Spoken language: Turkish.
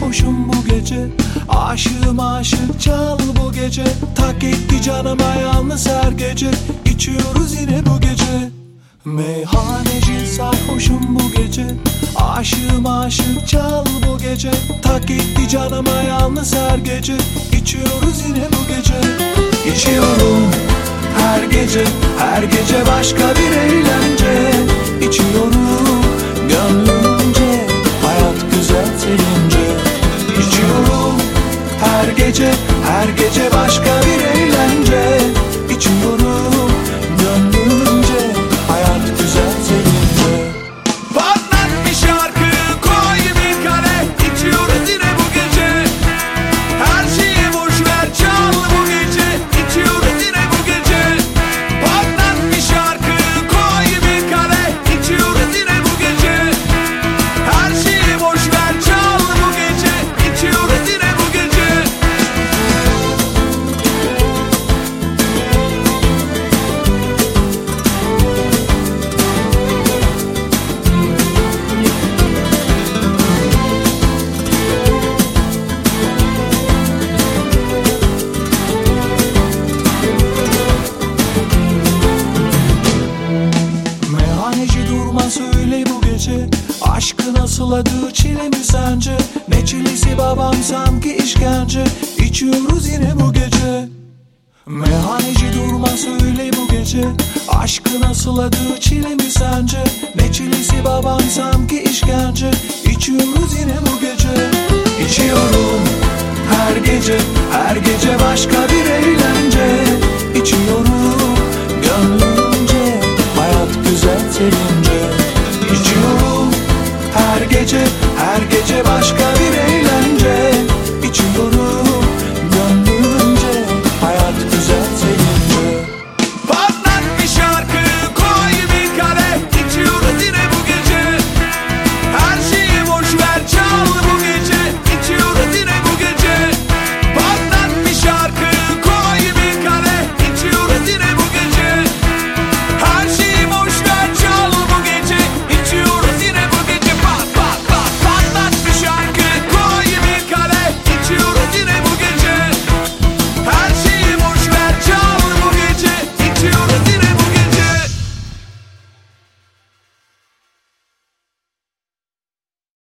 sarhoşum bu gece. Aşığım aşık çal bu gece. Tak etti canıma yalnız her gece. İçiyoruz yine bu gece. Meyhaneci sarhoşum bu gece. Aşığım aşık çal bu gece. Tak etti canıma yalnız her gece. İçiyoruz yine bu gece. İçiyorum her gece, her gece başka bir eğlence. İçiyorum gönlümce, hayat güzel senince. İçiyorum her gece, her gece başka bir eğlence. İçiyorum gönlümce, hayat güzel senince. Patlat bir şarkı, koy bir kadeh. İçiyoruz yine bu gece. Her şeyi boş ver, çal bu gece. İçiyoruz yine bu gece. Patlat bir şarkı, koy bir kadeh. İçiyoruz yine bu gece. Her şeyi boş ver, çal bu gece. İçiyoruz yine bu gece. Meyhaneci durma söyle bu gece. Aşkı nasıl adı çile mi sence? Ne çilesi babam sanki işkence. İçiyoruz yine bu gece. Meyhaneci durma söyle bu gece. Aşkı nasıl adı çile mi sence? Ne çilesi babam sanki işkence. İçiyoruz yine bu gece. İçiyorum her gece, her gece başka bir eğlence. İçiyorum gönlümce, hayat güzel senince. İçiyorum her gece, her gece başka